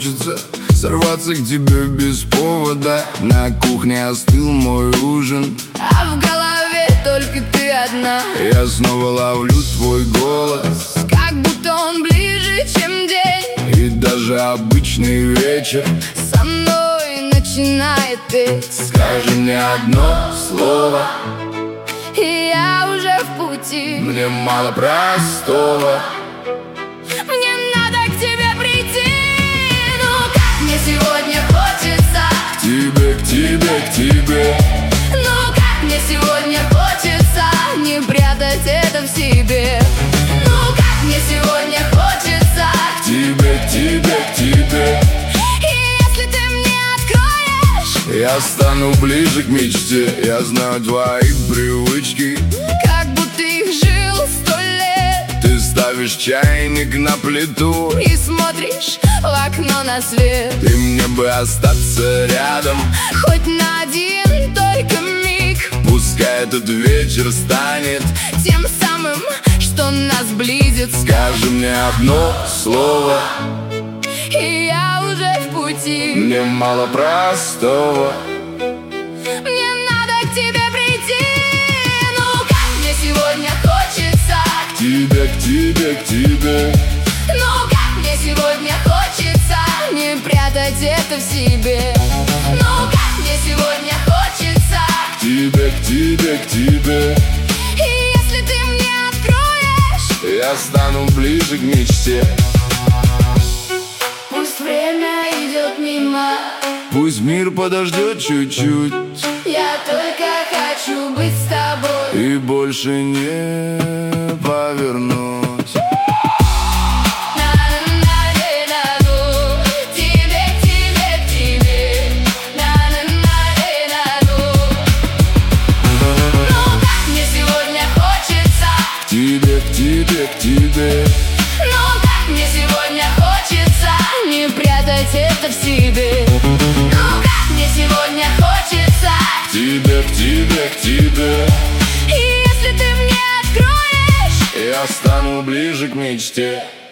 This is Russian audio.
хочется сорваться к тебе без повода. На кухне остыл мой ужин, а в голове только ты одна. Я снова ловлю твой голос, как будто он ближе, чем день. И даже обычный вечер со мной начинает петь. Скажи мне одно слово, и я уже в пути. мне мало простого. Мне надо к тебе прийти. Ну как мне сегодня хочется К тебе, к тебе, к тебе. Ну как мне сегодня хочется не прятать это в себе. Ну как мне сегодня хочется К тебе, к тебе, к тебе. И если ты мне откроешь, Я стану ближе к мечте. Я знаю твои привычки, как будто их жил 100 лет. Ты ставишь чайник на плиту И смотришь в окно на свет. И мне бы остаться рядом, хоть на один только миг. пускай этот вечер станет тем самым, что нас близит. Скажи мне одно слово, И я уже в пути. мне мало простого. Мне надо к тебе прийти. Ну как мне сегодня хочется К тебе, к тебе, к тебе. Ну как мне сегодня хочется не прятать это в себе. Ну как мне сегодня хочется К тебе, к тебе, к тебе. И если ты мне откроешь, Я стану ближе к мечте. пусть время идет мимо, Пусть мир подождет чуть-чуть я только хочу быть с тобой. и больше не повернуть. К тебе, к тебе, к тебе. Ну как мне сегодня хочется не прятать это в себе. Ну как мне сегодня хочется К тебе, к тебе, к тебе. И если ты мне откроешь, Я стану ближе к мечте.